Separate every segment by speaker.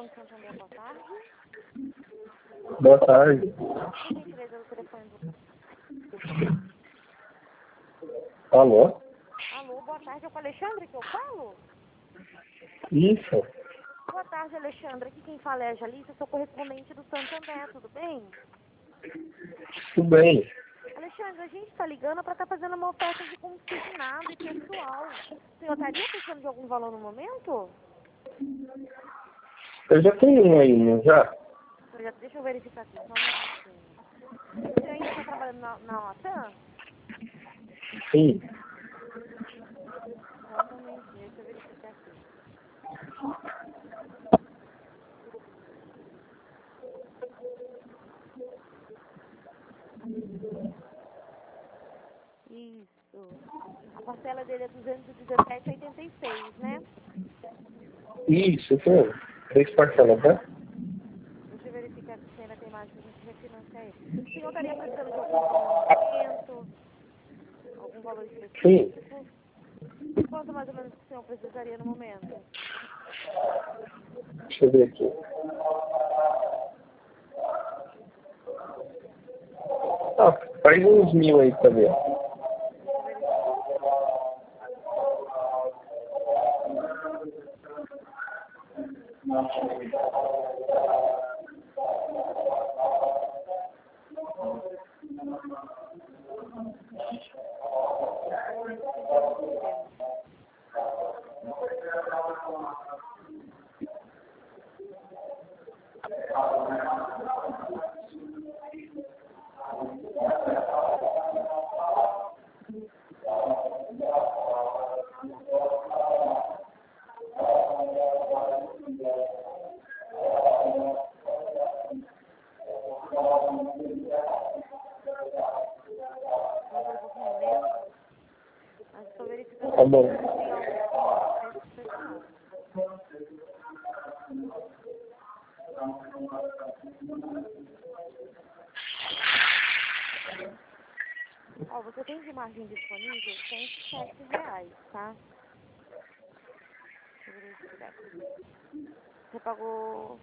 Speaker 1: Banco Santander, boa tarde.
Speaker 2: Boa tarde.
Speaker 1: Por gentileza, o telefone do...
Speaker 2: Alô?
Speaker 1: Alô, boa tarde. É com o Alexandre que eu falo?
Speaker 2: Isso.
Speaker 1: Boa tarde, Alexandre. Aqui quem fala é a Jalice, eu sou correspondente do Santander, tudo bem?
Speaker 2: Tudo bem.
Speaker 1: Alexandre, a gente está ligando para estar fazendo uma oferta de consignado e pessoal. O senhor estaria precisando de algum valor no momento?
Speaker 2: Eu já tenho um aí, não já?
Speaker 1: Deixa eu verificar aqui, só um minutinho. Você ainda está trabalhando na OTAN?
Speaker 2: Sim.
Speaker 1: Só um momentinho, deixa eu verificar aqui. Isso. A parcela dele é 217,86, né?
Speaker 2: Isso, sim. 3 parcelas, né?
Speaker 1: Deixa eu verificar se ainda tem mais pra gente refinanciar ele. O senhor estaria precisando de algum financiamento? Algum valor
Speaker 2: Sim.
Speaker 1: específico? Quanto mais ou menos que o senhor precisaria no momento?
Speaker 2: Deixa eu ver aqui. Ah, faz uns 1.000 aí pra ver.
Speaker 1: Deixa eu verificar. Um momento que entrou no sistema. Entrou um pouquinho lento, mas estou verificando
Speaker 2: Tá bom.
Speaker 1: se tem algum preço especial. Ó, você tem de margem disponível R$ 107, tá? Deixa eu verificar aqui. Você pagou...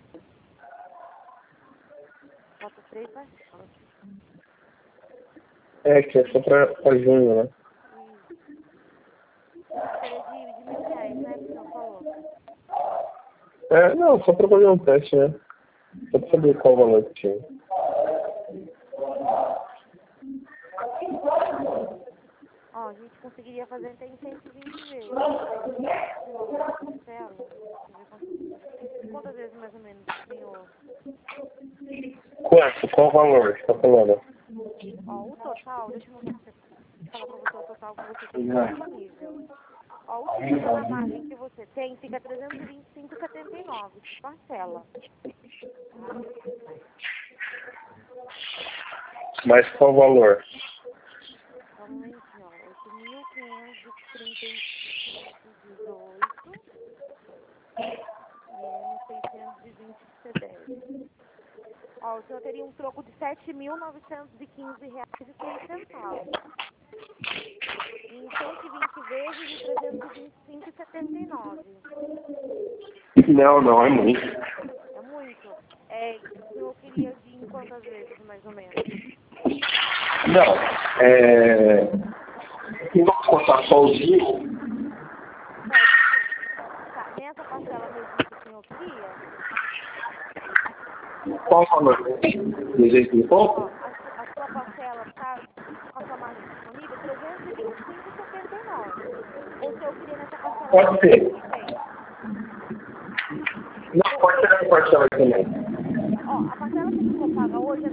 Speaker 1: Falta 3 parcelas.
Speaker 2: É, que é só pra junho, né?
Speaker 1: Seria de R$ 1.000, né, que o senhor falou?
Speaker 2: É, não, só pra fazer um teste, né? Só pra saber qual o valor que tinha.
Speaker 1: Ó, a gente conseguiria fazer até em 120 vezes. Parcela. Quantas vezes mais ou menos, senhor?
Speaker 2: Quanto? Qual o valor que você tá falando?
Speaker 1: Ó, o total, deixa eu falar pra você o total que você tem disponível. Ó, utilizando a margem que você tem, fica R$ 325,79 de parcela.
Speaker 2: Mas qual o valor?
Speaker 1: Só um momentinho, ó. 8.535,18 menos 620 que você deve. Ó, o senhor teria um troco de R$ 7.915,03. Em 120 vezes de 325,79.
Speaker 2: Não, é muito.
Speaker 1: É muito. É, o senhor queria de em quantas vezes, mais ou menos?
Speaker 2: Não, se não contar sozinho,
Speaker 1: Tá, nessa parcela mesmo que o senhor queria,
Speaker 2: qual o valor? 200 e pouco?
Speaker 1: ó, a sua parcela tá com a sua margem disponível, 325,79. Ou o senhor queria nessa parcela
Speaker 2: Pode ser.
Speaker 1: que tem?
Speaker 2: Não, pode ser essa parcela também.
Speaker 1: Ó, a parcela que a senhor paga hoje é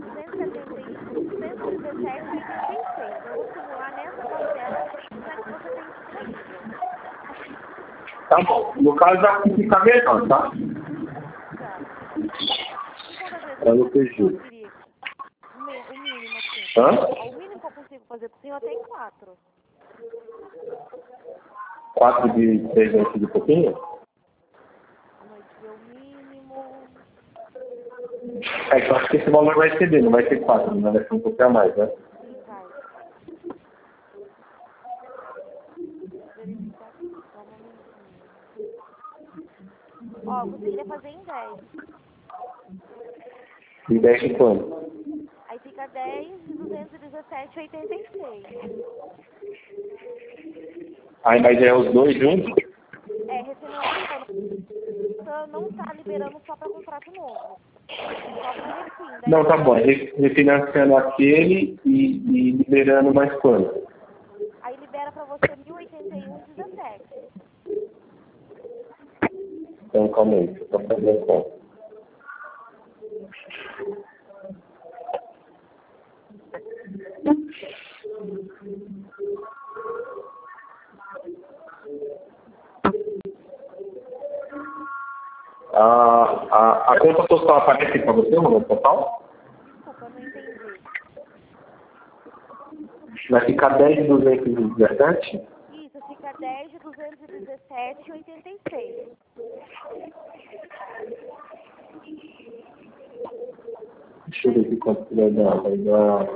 Speaker 1: 217,86. Eu vou simular nessa parcela na que você tem disponível.
Speaker 2: Tá bom. No caso, já fica melhor, tá?
Speaker 1: Tá. E quantas vezes
Speaker 2: Pra não
Speaker 1: o
Speaker 2: ter
Speaker 1: senhor
Speaker 2: juros.
Speaker 1: queria? O mínimo, assim.
Speaker 2: Hã?
Speaker 1: Ó, o mínimo que eu consigo fazer pro senhor até em 4.
Speaker 2: 4 de 300 de pouquinho?
Speaker 1: Vamos ver o mínimo.
Speaker 2: É que eu acho que esse valor vai exceder, não vai ser 4, não vai ser um pouquinho a mais, né?
Speaker 1: Sim, vai. Vou verificar aqui, só um momentinho. Ó, você iria fazer em 10.
Speaker 2: E 10 de quanto?
Speaker 1: Aí fica 10 de 217,86.
Speaker 2: Aí vai ganhar os dois juntos?
Speaker 1: É, refinanciando. Não tá liberando só para contrato novo. Só para refim. Daí
Speaker 2: Não, tá bom. Refinanciando aquele e liberando mais quanto?
Speaker 1: aí libera para você 1.081,17.
Speaker 2: Então, calma aí. Estou fazendo conta. A conta total aparece para você, o valor total?
Speaker 1: Desculpa, não entendi.
Speaker 2: Vai ficar 10.217?
Speaker 1: Isso, fica 10 de 217,86.
Speaker 2: Deixa eu ver aqui quanto que vai dar. Vai dar...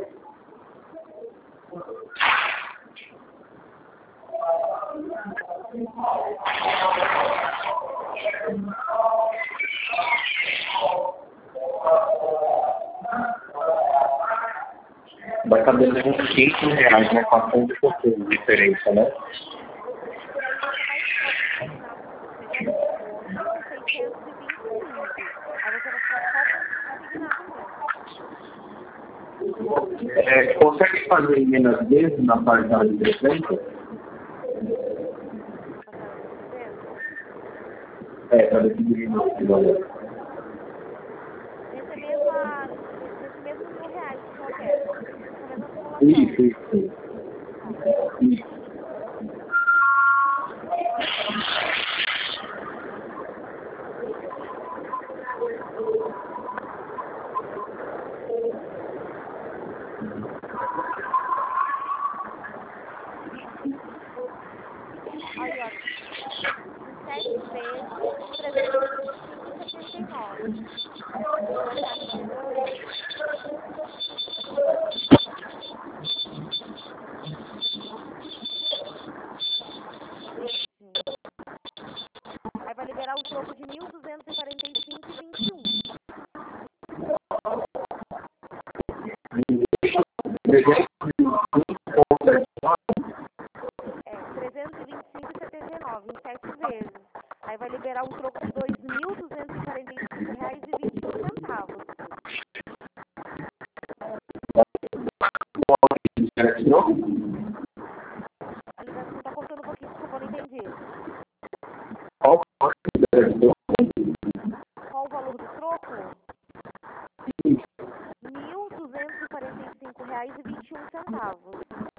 Speaker 2: Vai caber uns R$500, né? 400 e pouquinho de diferença, né?
Speaker 1: Aí você vai ficar só consignado mesmo.
Speaker 2: Consegue fazer em menos vezes na parcela de 300?
Speaker 1: Passada de 300?
Speaker 2: Para decidir esse valor.
Speaker 1: Nesse mesmo R$1.000 que o senhor quer. Essa mesma simulação.
Speaker 2: Isso.
Speaker 1: Aí, ó. Em 7 vezes, 325,79. Deu a taxa de juros. Aí vai liberar o troco de 1.245,21. 325,79 em 7 vezes. Aí vai liberar um troco de R$2.245,21. A ligação tá cortando um pouquinho, desculpa, eu não entendi. Qual o valor do troco? R$1.245,21.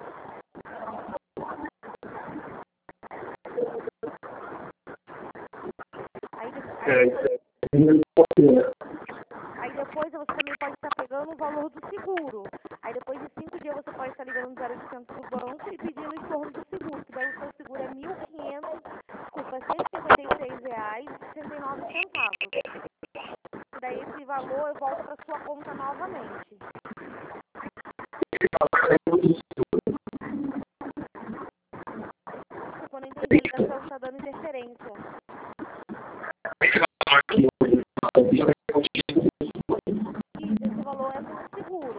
Speaker 1: Aí depois você também pode estar pegando o valor do seguro. Aí depois de 5 dias você pode estar ligando no 0800 do banco e pedindo o estorno do seguro, que daí o seu seguro é R$1.500,69. E daí esse valor volta para sua conta novamente. Desculpa, eu não entendi, a ligação está dando interferência. Isso, esse valor é com o seguro.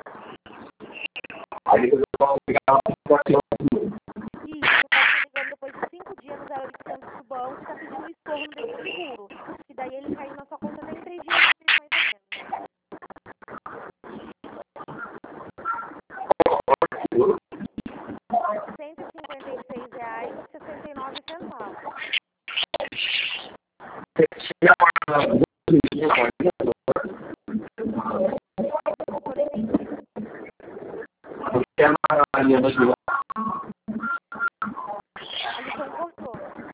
Speaker 2: Aí eu vou pegar
Speaker 1: Isso, você pode estar ligando depois de 5 dias no 0800 do banco e tá pedindo o estorno desse seguro. E daí ele caiu na sua conta até em 3 dias, mais ou menos. R$156,69. A ligação cortou.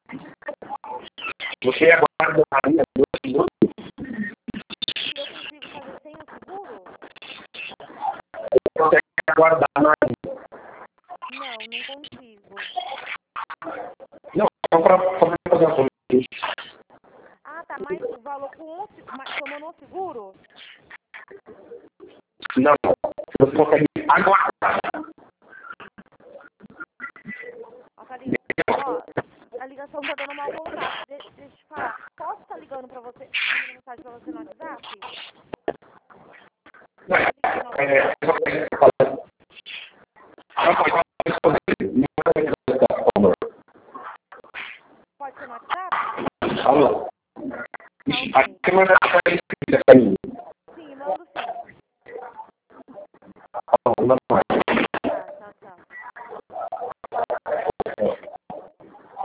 Speaker 2: Você aguarda a linha 2 minutos?
Speaker 1: E eu consigo fazer sem o seguro?
Speaker 2: Consegue aguardar na linha?
Speaker 1: Não, não consigo.
Speaker 2: Não, só para fazer a coisa.
Speaker 1: Ah, tá, mas o valor com somando o seguro?
Speaker 2: Não, você consegue aguardar.
Speaker 1: Ó, a ligação tá dando mau contato. Deixa eu te falar. Posso estar ligando pra você, mandando mensagem pra você no WhatsApp? Pode ser no WhatsApp?
Speaker 2: Alô?
Speaker 1: Tá
Speaker 2: A
Speaker 1: ok.
Speaker 2: câmera está escrita para mim.
Speaker 1: Sim, mando sim.
Speaker 2: Não é.